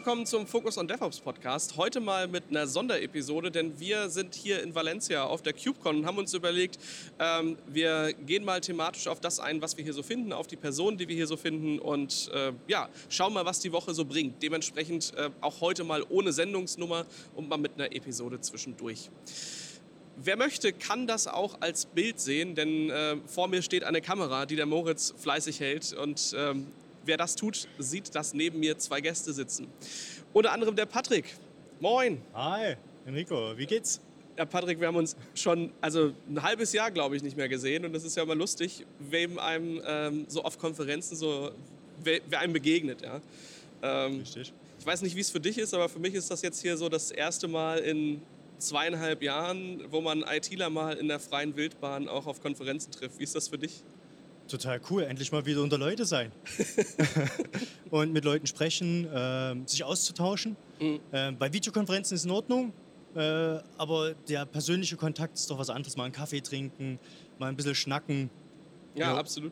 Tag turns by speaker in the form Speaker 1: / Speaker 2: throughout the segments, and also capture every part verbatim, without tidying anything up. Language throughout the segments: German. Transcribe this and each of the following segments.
Speaker 1: willkommen zum Focus on DevOps Podcast. Heute mal mit einer Sonderepisode, denn wir sind hier in Valencia auf der KubeCon und haben uns überlegt, ähm, wir gehen mal thematisch auf das ein, was wir hier so finden, auf die Personen, die wir hier so finden und äh, ja, schauen mal, was die Woche so bringt. Dementsprechend äh, auch heute mal ohne Sendungsnummer und mal mit einer Episode zwischendurch. Wer möchte, kann das auch als Bild sehen, denn äh, vor mir steht eine Kamera, die der Moritz fleißig hält und ähm, wer das tut, sieht, dass neben mir zwei Gäste sitzen. Unter anderem der Patrick. Moin.
Speaker 2: Hi, Enrico, wie geht's?
Speaker 1: Ja, Patrick, wir haben uns schon also ein halbes Jahr, glaube ich, nicht mehr gesehen. Und das ist ja immer lustig, wem einem ähm, so auf Konferenzen so, wer, wer einem begegnet. Ja. Ähm,
Speaker 2: Richtig.
Speaker 1: Ich weiß nicht, wie es für dich ist, aber für mich ist das jetzt hier so das erste Mal in zweieinhalb Jahren, wo man ITler mal in der freien Wildbahn auch auf Konferenzen trifft. Wie ist das für dich?
Speaker 2: Total cool, endlich mal wieder unter Leute sein. Und mit Leuten sprechen, äh, sich auszutauschen. Mhm. Äh, bei Videokonferenzen ist es in Ordnung, äh, aber der persönliche Kontakt ist doch was anderes. Mal einen Kaffee trinken, mal ein bisschen schnacken.
Speaker 1: Ja,
Speaker 2: ja.
Speaker 1: Absolut.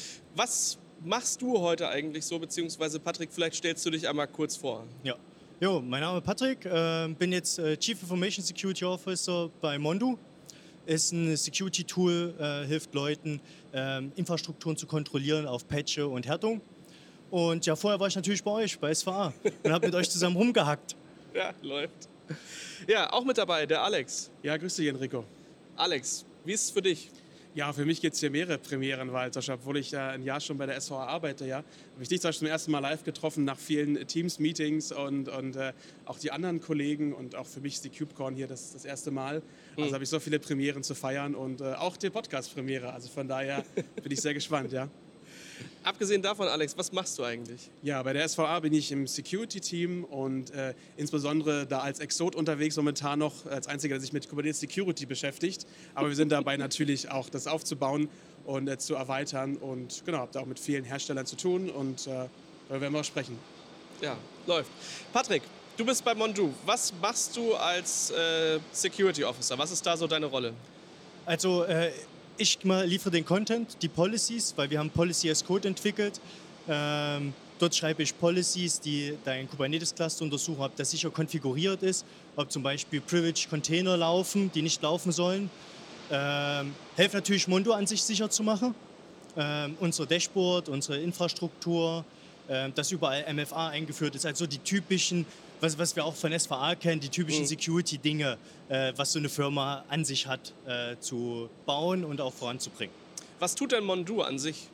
Speaker 1: Was machst du heute eigentlich so, beziehungsweise Patrick, vielleicht stellst du dich einmal kurz vor.
Speaker 2: Ja. Jo, mein Name ist Patrick, äh, bin jetzt äh, Chief Information Security Officer bei Mondu. Ist ein Security-Tool, äh, hilft Leuten, äh, Infrastrukturen zu kontrollieren auf Patche und Härtung. Und ja, vorher war ich natürlich bei euch, bei S V A und habe mit euch zusammen rumgehackt.
Speaker 1: Ja, läuft. Ja, auch mit dabei, der Alex.
Speaker 3: Ja, grüß dich, Enrico.
Speaker 1: Alex, wie ist es für dich?
Speaker 3: Ja, für mich gibt es hier mehrere Premieren, weil obwohl ich ja ein Jahr schon bei der S V A arbeite, ja, habe ich dich zum ersten Mal live getroffen nach vielen Teams-Meetings und, und äh, auch die anderen Kollegen und auch für mich ist die KubeCon hier das, das erste Mal. Also mhm. habe ich so viele Premieren zu feiern und äh, auch die Podcast-Premiere. Also von daher bin ich sehr gespannt, ja.
Speaker 1: Abgesehen davon, Alex, was machst du eigentlich?
Speaker 3: Ja, bei der S V A bin ich im Security-Team und äh, insbesondere da als Exot unterwegs, momentan noch als Einziger, der sich mit Kubernetes Security beschäftigt. Aber wir sind dabei natürlich auch, das aufzubauen und äh, zu erweitern und genau, habe da auch mit vielen Herstellern zu tun und äh, darüber werden wir auch sprechen.
Speaker 1: Ja, läuft. Patrick, du bist bei Mondu. Was machst du als äh, Security Officer? Was ist da so deine Rolle?
Speaker 2: Also, äh, Ich liefere den Content, die Policies, weil wir haben Policy as Code entwickelt. Ähm, dort schreibe ich Policies, die dein Kubernetes-Cluster untersuchen, ob das sicher konfiguriert ist, ob zum Beispiel Privileged-Container laufen, die nicht laufen sollen. Ähm, helfe natürlich Mondu an sich sicher zu machen. Ähm, unser Dashboard, unsere Infrastruktur, äh, dass überall M F A eingeführt ist, also die typischen, was, was wir auch von S V A kennen, die typischen mhm. Security-Dinge, äh, was so eine Firma an sich hat, äh, zu bauen und auch voranzubringen.
Speaker 1: Was tut denn Mondu an sich?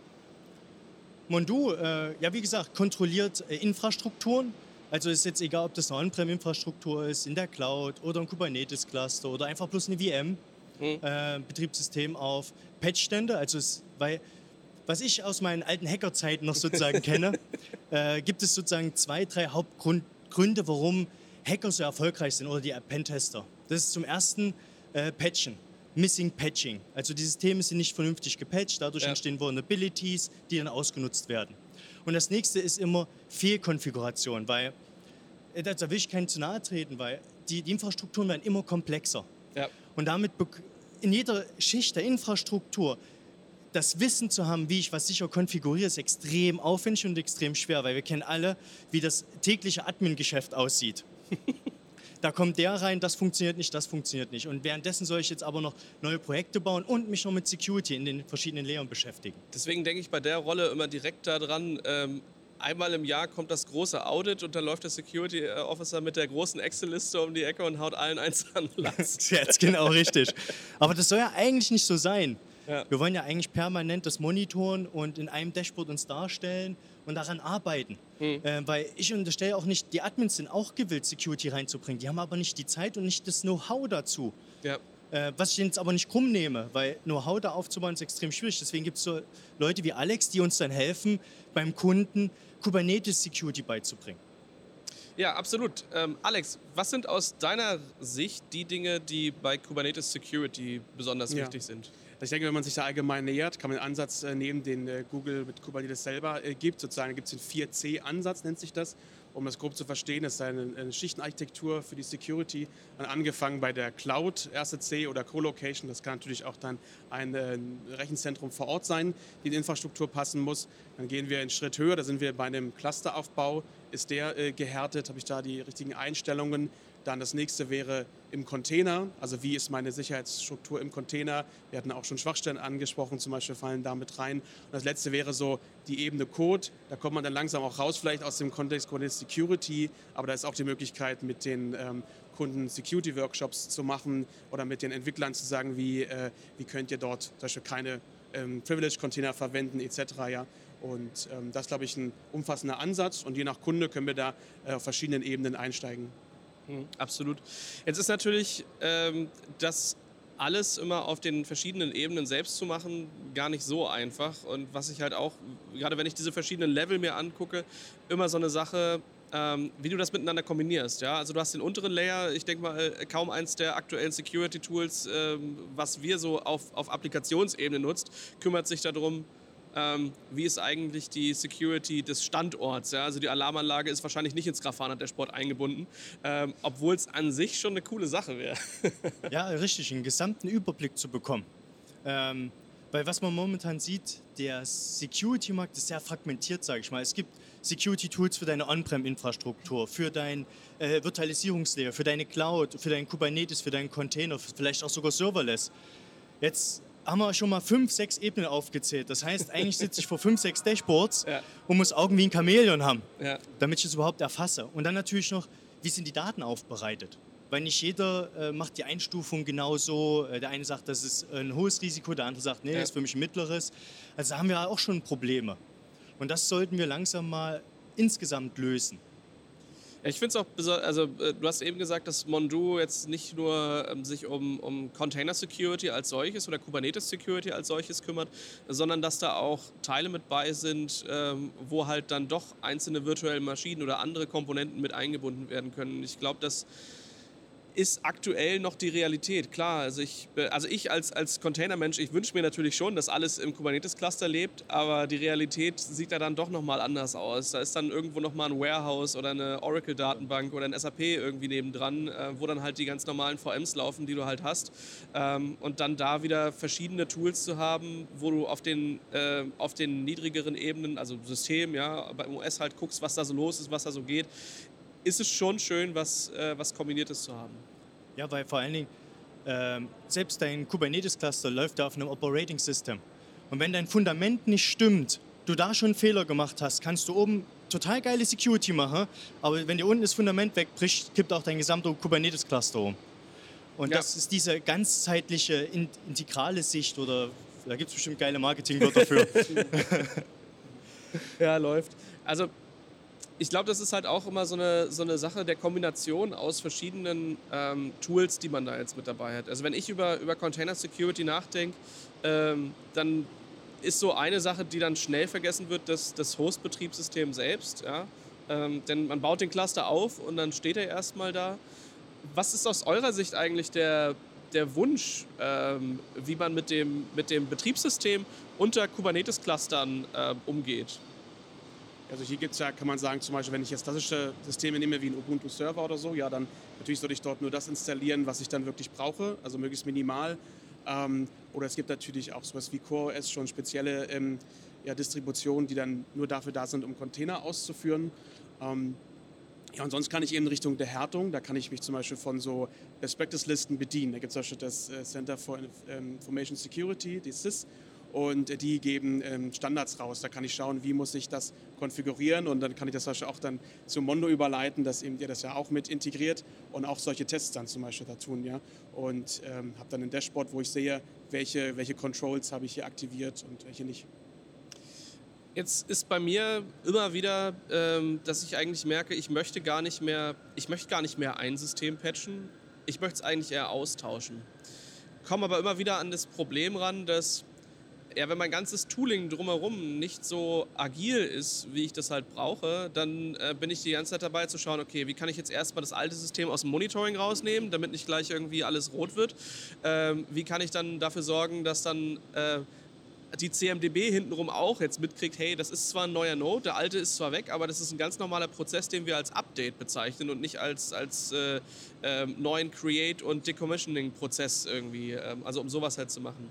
Speaker 2: Mondu, äh, ja wie gesagt, kontrolliert äh, Infrastrukturen. Also ist jetzt egal, ob das eine On-Prem-Infrastruktur ist, in der Cloud oder ein Kubernetes-Cluster oder einfach bloß eine V M, mhm. äh, Betriebssystem auf Patchstände. Also es, weil, was ich aus meinen alten Hackerzeiten noch sozusagen kenne, äh, gibt es sozusagen zwei, drei Hauptgründe, Gründe, warum Hacker so erfolgreich sind oder die Pentester. Das ist zum ersten äh, Patchen, Missing Patching. Also die Systeme sind nicht vernünftig gepatcht, dadurch ja. entstehen Vulnerabilities, die dann ausgenutzt werden. Und das nächste ist immer Fehlkonfiguration, weil, da will ich keinen zu nahe treten, weil die, die Infrastrukturen werden immer komplexer. Ja. Und damit in jeder Schicht der Infrastruktur das Wissen zu haben, wie ich was sicher konfiguriere, ist extrem aufwendig und extrem schwer, weil wir kennen alle, wie das tägliche Admin-Geschäft aussieht. Da kommt der rein, das funktioniert nicht, das funktioniert nicht. Und währenddessen soll ich jetzt aber noch neue Projekte bauen und mich noch mit Security in den verschiedenen Layern beschäftigen.
Speaker 1: Deswegen denke ich bei der Rolle immer direkt daran, ähm, einmal im Jahr kommt das große Audit und dann läuft der Security Officer mit der großen Excel-Liste um die Ecke und haut allen eins an den Latz.
Speaker 2: Jetzt genau richtig. Aber das soll ja eigentlich nicht so sein. Ja. Wir wollen ja eigentlich permanent das monitoren und in einem Dashboard uns darstellen und daran arbeiten. Mhm. Äh, weil ich unterstelle auch nicht, die Admins sind auch gewillt, Security reinzubringen. Die haben aber nicht die Zeit und nicht das Know-how dazu. Ja. Äh, was ich jetzt aber nicht krumm nehme, weil Know-how da aufzubauen ist extrem schwierig. Deswegen gibt es so Leute wie Alex, die uns dann helfen, beim Kunden Kubernetes Security beizubringen.
Speaker 1: Ja, absolut. Ähm, Alex, was sind aus deiner Sicht die Dinge, die bei Kubernetes Security besonders ja. wichtig sind?
Speaker 3: Ich denke, wenn man sich da allgemein nähert, kann man einen Ansatz äh, nehmen, den äh, Google mit Kubernetes selber äh, gibt. Sozusagen gibt es den vier C Ansatz, nennt sich das. Um das grob zu verstehen, das ist eine, eine Schichtenarchitektur für die Security. Angefangen bei der Cloud, erste C oder Co-Location. Das kann natürlich auch dann ein äh, Rechenzentrum vor Ort sein, die in die Infrastruktur passen muss. Dann gehen wir einen Schritt höher, da sind wir bei einem Clusteraufbau ist der äh, gehärtet, habe ich da die richtigen Einstellungen. Dann das nächste wäre im Container, also wie ist meine Sicherheitsstruktur im Container. Wir hatten auch schon Schwachstellen angesprochen, zum Beispiel fallen da mit rein. Und das letzte wäre so die Ebene Code. Da kommt man dann langsam auch raus, vielleicht aus dem Kontext Kubernetes Security, aber da ist auch die Möglichkeit, mit den ähm, Kunden Security-Workshops zu machen oder mit den Entwicklern zu sagen, wie, äh, wie könnt ihr dort zum Beispiel keine ähm, Privilege-Container verwenden et cetera. Ja. Und ähm, das ist, glaube ich, ein umfassender Ansatz und je nach Kunde können wir da äh, auf verschiedenen Ebenen einsteigen.
Speaker 1: Mhm, absolut. Jetzt ist natürlich ähm, das alles immer auf den verschiedenen Ebenen selbst zu machen, gar nicht so einfach. Und was ich halt auch, gerade wenn ich diese verschiedenen Level mir angucke, immer so eine Sache, ähm, wie du das miteinander kombinierst. Ja? Also du hast den unteren Layer, ich denke mal, kaum eins der aktuellen Security-Tools, ähm, was wir so auf, auf Applikationsebene nutzt, kümmert sich darum, Ähm, wie ist eigentlich die Security des Standorts. Ja? Also die Alarmanlage ist wahrscheinlich nicht ins Grafana der Sport eingebunden, ähm, obwohl es an sich schon eine coole Sache wäre.
Speaker 2: Ja, richtig, einen gesamten Überblick zu bekommen. Ähm, weil was man momentan sieht, der Security-Markt ist sehr fragmentiert, sage ich mal. Es gibt Security-Tools für deine On-Prem-Infrastruktur, für dein äh, Virtualisierungslayer, für deine Cloud, für dein Kubernetes, für deinen Container, vielleicht auch sogar Serverless. Jetzt haben wir schon mal fünf, sechs Ebenen aufgezählt. Das heißt, eigentlich sitze ich vor fünf, sechs Dashboards ja. und muss Augen wie ein Chamäleon haben, ja. damit ich es überhaupt erfasse. Und dann natürlich noch, wie sind die Daten aufbereitet? Weil nicht jeder äh, macht die Einstufung genauso. Der eine sagt, das ist ein hohes Risiko, der andere sagt, nee, ja. das ist für mich ein mittleres. Also da haben wir auch schon Probleme. Und das sollten wir langsam mal insgesamt lösen.
Speaker 1: Ja, ich finde es auch besonders, also äh, du hast eben gesagt, dass Mondu jetzt nicht nur ähm, sich um, um Container Security als solches oder Kubernetes Security als solches kümmert, sondern dass da auch Teile mit bei sind, ähm, wo halt dann doch einzelne virtuelle Maschinen oder andere Komponenten mit eingebunden werden können. Ich glaube, dass ist aktuell noch die Realität. Klar, also ich, also ich als, als Containermensch, ich wünsche mir natürlich schon, dass alles im Kubernetes-Cluster lebt, aber die Realität sieht da dann doch nochmal anders aus. Da ist dann irgendwo nochmal ein Warehouse oder eine Oracle-Datenbank oder ein S A P irgendwie nebendran, äh, wo dann halt die ganz normalen V Ms laufen, die du halt hast. Ähm, und dann da wieder verschiedene Tools zu haben, wo du auf den, äh, auf den niedrigeren Ebenen, also System, ja, beim O S halt guckst, was da so los ist, was da so geht, ist es schon schön, was, äh, was Kombiniertes zu haben.
Speaker 2: Ja, weil vor allen Dingen, äh, selbst dein Kubernetes-Cluster läuft ja auf einem Operating System. Und wenn dein Fundament nicht stimmt, du da schon einen Fehler gemacht hast, kannst du oben total geile Security machen, aber wenn dir unten das Fundament wegbricht, kippt auch dein gesamter Kubernetes-Cluster um. Und ja. das ist diese ganzheitliche, in, integrale Sicht, oder da gibt es bestimmt geile Marketingwörter dafür.
Speaker 1: Ja, läuft. Also ich glaube, das ist halt auch immer so eine, so eine Sache der Kombination aus verschiedenen ähm, Tools, die man da jetzt mit dabei hat. Also wenn ich über, über Container Security nachdenke, ähm, dann ist so eine Sache, die dann schnell vergessen wird, das, das Host-Betriebssystem selbst. Ja? Ähm, denn man baut den Cluster auf und dann steht er erstmal da. Was ist aus eurer Sicht eigentlich der, der Wunsch, ähm, wie man mit dem, mit dem Betriebssystem unter Kubernetes-Clustern äh, umgeht?
Speaker 3: Also hier gibt es ja, kann man sagen, zum Beispiel, wenn ich jetzt klassische Systeme nehme wie ein Ubuntu-Server oder so, ja, dann natürlich sollte ich dort nur das installieren, was ich dann wirklich brauche, also möglichst minimal. Ähm, oder es gibt natürlich auch sowas wie CoreOS, schon spezielle ähm, ja, Distributionen, die dann nur dafür da sind, um Container auszuführen. Ähm, ja, und sonst kann ich eben in Richtung der Härtung, da kann ich mich zum Beispiel von so Best-Practice-Listen bedienen. Da gibt es zum Beispiel das äh, Center for Information Security, die C I S. Und die geben ähm, Standards raus. Da kann ich schauen, wie muss ich das konfigurieren und dann kann ich das zum Beispiel auch dann zu Mondo überleiten, dass eben ihr das ja auch mit integriert und auch solche Tests dann zum Beispiel da tun. Ja? Und ähm, habe dann ein Dashboard, wo ich sehe, welche, welche Controls habe ich hier aktiviert und welche nicht.
Speaker 1: Jetzt ist bei mir immer wieder, ähm, dass ich eigentlich merke, ich möchte gar nicht mehr, ich möchte gar nicht mehr ein System patchen, ich möchte es eigentlich eher austauschen. Komme aber immer wieder an das Problem ran, dass ja, wenn mein ganzes Tooling drumherum nicht so agil ist, wie ich das halt brauche, dann äh, bin ich die ganze Zeit dabei zu schauen, okay, wie kann ich jetzt erstmal das alte System aus dem Monitoring rausnehmen, damit nicht gleich irgendwie alles rot wird. Ähm, wie kann ich dann dafür sorgen, dass dann äh, die C M D B hintenrum auch jetzt mitkriegt, hey, das ist zwar ein neuer Node, der alte ist zwar weg, aber das ist ein ganz normaler Prozess, den wir als Update bezeichnen und nicht als, als äh, äh, neuen Create- und Decommissioning-Prozess irgendwie, äh, also um sowas halt zu machen.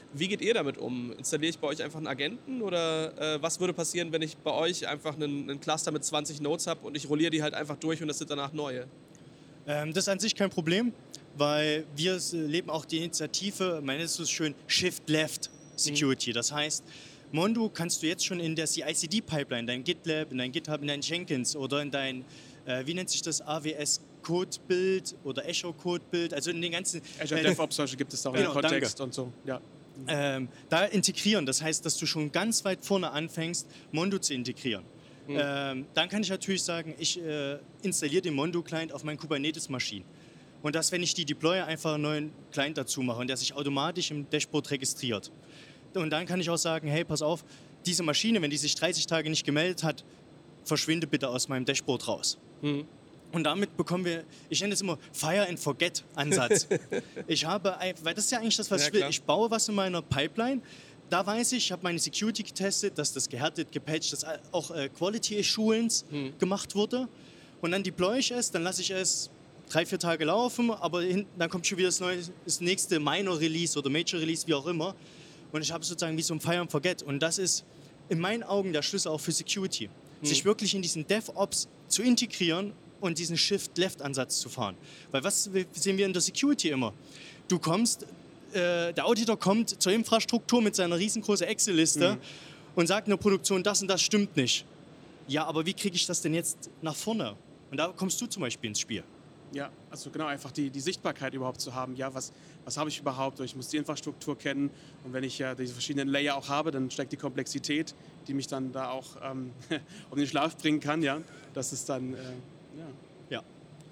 Speaker 1: Wie geht ihr damit um? Installiere ich bei euch einfach einen Agenten oder äh, was würde passieren, wenn ich bei euch einfach einen, einen Cluster mit zwanzig Nodes habe und ich rolliere die halt einfach durch und das sind danach neue?
Speaker 2: Ähm, das ist an sich kein Problem, weil wir leben auch die Initiative, man nennt es so schön Shift-Left Security. Mhm. Das heißt, Mondo kannst du jetzt schon in der C I C D-Pipeline, dein GitLab, in dein GitHub, in dein Jenkins oder in dein, äh, wie nennt sich das, A W S Code-Build oder Azure Code-Build, also in den ganzen...
Speaker 3: Azure äh, DevOps solche gibt es auch genau, im Kontext danke. Und so, ja.
Speaker 2: Ähm, da integrieren. Das heißt, dass du schon ganz weit vorne anfängst, Mondo zu integrieren. Mhm. Ähm, dann kann ich natürlich sagen, ich äh, installiere den Mondo-Client auf meinen Kubernetes-Maschinen. Und dass, wenn ich die deploye, einfach einen neuen Client dazu mache und der sich automatisch im Dashboard registriert. Und dann kann ich auch sagen, hey, pass auf, diese Maschine, wenn die sich dreißig Tage nicht gemeldet hat, verschwinde bitte aus meinem Dashboard raus. Mhm. Und damit bekommen wir, ich nenne es immer Fire-and-Forget-Ansatz. Ich habe, weil das ist ja eigentlich das, was ja, ich will. Klar. Ich baue was in meiner Pipeline, da weiß ich, ich habe meine Security getestet, dass das gehärtet, gepatcht, dass auch äh, Quality Assurance hm. gemacht wurde. Und dann deploy ich es, dann lasse ich es drei, vier Tage laufen, aber hin, dann kommt schon wieder das, neue, das nächste Minor-Release oder Major-Release, wie auch immer. Und ich habe sozusagen wie so ein Fire-and-Forget. Und das ist in meinen Augen der Schlüssel auch für Security. Hm. Sich wirklich in diesen DevOps zu integrieren und diesen Shift-Left-Ansatz zu fahren. Weil was sehen wir in der Security immer? Du kommst, äh, der Auditor kommt zur Infrastruktur mit seiner riesengroßen Excel-Liste mhm. und sagt in der Produktion, das und das stimmt nicht. Ja, aber wie kriege ich das denn jetzt nach vorne? Und da kommst du zum Beispiel ins Spiel.
Speaker 3: Ja, also genau, einfach die, die Sichtbarkeit überhaupt zu haben. Ja, was, was habe ich überhaupt? Ich muss die Infrastruktur kennen. Und wenn ich ja diese verschiedenen Layer auch habe, dann steckt die Komplexität, die mich dann da auch ähm, um den Schlaf bringen kann. Ja, das ist dann... Äh, Ja.
Speaker 2: ja.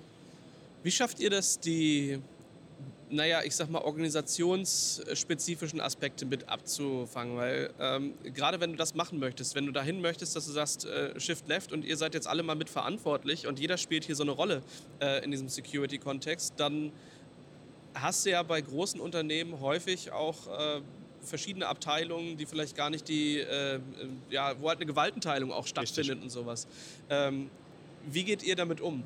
Speaker 1: Wie schafft ihr das, die, naja, ich sag mal, organisationsspezifischen Aspekte mit abzufangen? Weil ähm, gerade wenn du das machen möchtest, wenn du dahin möchtest, dass du sagst, äh, Shift Left und ihr seid jetzt alle mal mitverantwortlich und jeder spielt hier so eine Rolle äh, in diesem Security-Kontext, dann hast du ja bei großen Unternehmen häufig auch äh, verschiedene Abteilungen, die vielleicht gar nicht die, äh, ja, wo halt eine Gewaltenteilung auch stattfindet. Richtig. Und sowas. Ähm, Wie geht ihr damit um?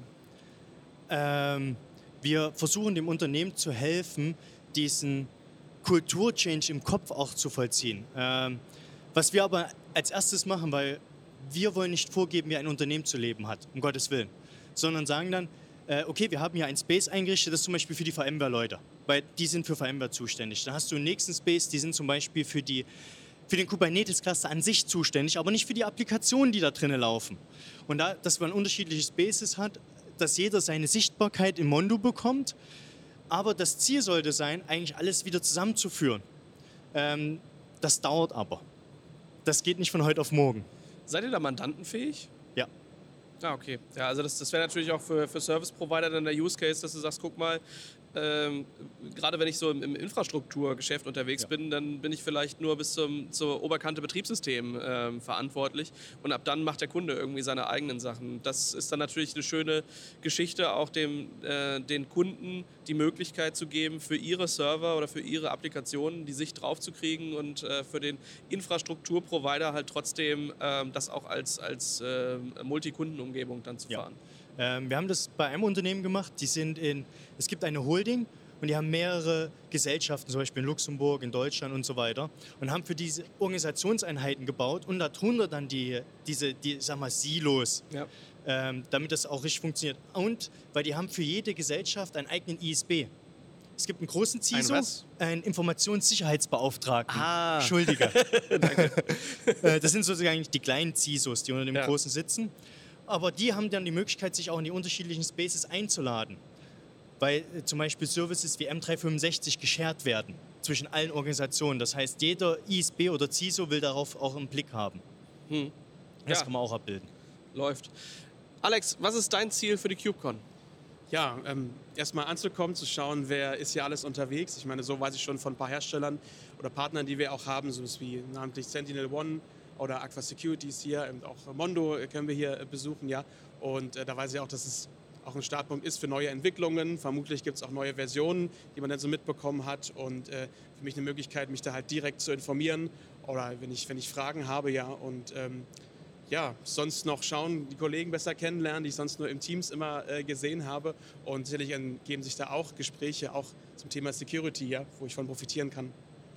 Speaker 2: Ähm, wir versuchen dem Unternehmen zu helfen, diesen Kulturchange im Kopf auch zu vollziehen. Ähm, was wir aber als erstes machen, weil wir wollen nicht vorgeben, wie ein Unternehmen zu leben hat, um Gottes Willen, sondern sagen dann, äh, okay, wir haben hier einen Space eingerichtet, das ist zum Beispiel für die VMware-Leute, weil die sind für VMware zuständig. Dann hast du einen nächsten Space, die sind zum Beispiel für die für den Kubernetes-Cluster an sich zuständig, aber nicht für die Applikationen, die da drinnen laufen. Und da, dass man unterschiedliche Spaces hat, dass jeder seine Sichtbarkeit im Mondo bekommt, aber das Ziel sollte sein, eigentlich alles wieder zusammenzuführen. Ähm, das dauert aber. Das geht nicht von heute auf morgen.
Speaker 1: Seid ihr da mandantenfähig?
Speaker 2: Ja.
Speaker 1: Ah, okay. Ja, also das, das wäre natürlich auch für, für Service-Provider dann der Use Case, dass du sagst, guck mal, Ähm, gerade wenn ich so im, im Infrastrukturgeschäft unterwegs ja. bin, dann bin ich vielleicht nur bis zum, zur Oberkante Betriebssystem ähm, verantwortlich und ab dann macht der Kunde irgendwie seine eigenen Sachen. Das ist dann natürlich eine schöne Geschichte, auch dem, äh, den Kunden die Möglichkeit zu geben, für ihre Server oder für ihre Applikationen die Sicht drauf zu kriegen und äh, für den Infrastrukturprovider halt trotzdem äh, das auch als, als äh, Multikundenumgebung dann zu
Speaker 2: ja.
Speaker 1: fahren.
Speaker 2: Ähm, wir haben das bei einem Unternehmen gemacht, die sind in, es gibt eine Holding und die haben mehrere Gesellschaften, zum Beispiel in Luxemburg, in Deutschland und so weiter und haben für diese Organisationseinheiten gebaut und darunter dann die, diese, die, sag mal, Silos, ja. ähm, damit das auch richtig funktioniert. Und weil die haben für jede Gesellschaft einen eigenen I S B. Es gibt einen großen C I S O,
Speaker 1: ein was?
Speaker 2: einen Informationssicherheitsbeauftragten.
Speaker 1: Ah.
Speaker 2: Entschuldige. Danke. Das sind sozusagen die kleinen C I S Os, die unter dem ja. großen sitzen. Aber die haben dann die Möglichkeit, sich auch in die unterschiedlichen Spaces einzuladen. Weil äh, zum Beispiel Services wie M dreihundertfünfundsechzig geshared werden zwischen allen Organisationen. Das heißt, jeder I S B oder C I S O will darauf auch einen Blick haben. Hm. Das ja. kann man auch abbilden.
Speaker 1: Läuft. Alex, was ist dein Ziel für die KubeCon?
Speaker 3: Ja, ähm, erstmal anzukommen, zu schauen, wer ist hier alles unterwegs. Ich meine, so weiß ich schon von ein paar Herstellern oder Partnern, die wir auch haben, so wie namentlich SentinelOne oder Aqua Security ist hier, und auch Mondo können wir hier besuchen, ja. Und äh, da weiß ich auch, dass es auch ein Startpunkt ist für neue Entwicklungen. Vermutlich gibt es auch neue Versionen, die man dann so mitbekommen hat. Und äh, für mich eine Möglichkeit, mich da halt direkt zu informieren oder wenn ich, wenn ich Fragen habe, ja. Und ähm, ja, sonst noch schauen, die Kollegen besser kennenlernen, die ich sonst nur im Teams immer äh, gesehen habe. Und sicherlich ergeben sich da auch Gespräche, auch zum Thema Security, ja, wo ich von profitieren kann.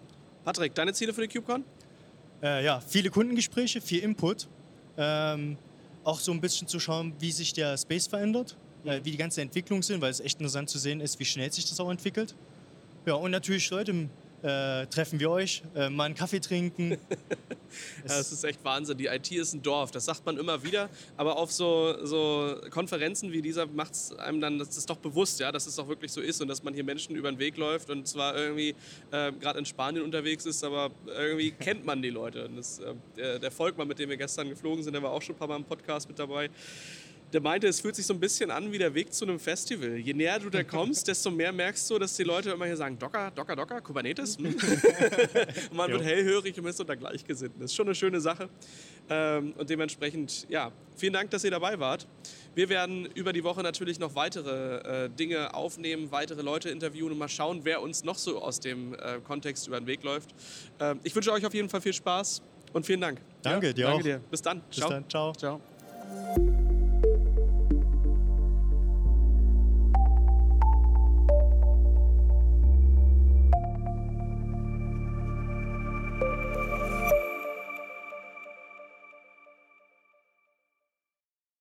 Speaker 1: Patrick, deine Ziele für die KubeCon?
Speaker 2: Äh, ja, viele Kundengespräche, viel Input. Ähm, auch so ein bisschen zu schauen, wie sich der Space verändert, mhm. äh, wie die ganze Entwicklung sind, weil es echt interessant zu sehen ist, wie schnell sich das auch entwickelt. Ja, und natürlich, Leute, äh, treffen wir euch, äh, mal einen Kaffee trinken.
Speaker 1: Ja, das ist echt Wahnsinn. Die I T ist ein Dorf, das sagt man immer wieder. Aber auf so, so Konferenzen wie dieser macht es einem dann, das ist doch bewusst, ja, dass es doch wirklich so ist und dass man hier Menschen über den Weg läuft und zwar irgendwie äh, gerade in Spanien unterwegs ist, aber irgendwie kennt man die Leute. Und das, äh, der, der Volkmann, mit dem wir gestern geflogen sind, der war auch schon ein paar Mal im Podcast mit dabei. Der meinte, es fühlt sich so ein bisschen an wie der Weg zu einem Festival. Je näher du da kommst, desto mehr merkst du, dass die Leute immer hier sagen, Docker, Docker, Docker, Kubernetes. Hm? Und man wird hellhörig und ist unter Gleichgesinnten. Das ist schon eine schöne Sache. Und dementsprechend, ja, vielen Dank, dass ihr dabei wart. Wir werden über die Woche natürlich noch weitere äh, Dinge aufnehmen, weitere Leute interviewen und mal schauen, wer uns noch so aus dem äh, Kontext über den Weg läuft. Äh, ich wünsche euch auf jeden Fall viel Spaß und vielen Dank.
Speaker 2: Danke,
Speaker 1: ja?
Speaker 2: dir
Speaker 1: Danke
Speaker 2: auch.
Speaker 1: dir. Bis dann.
Speaker 2: Bis dann. Ciao.
Speaker 1: Ciao.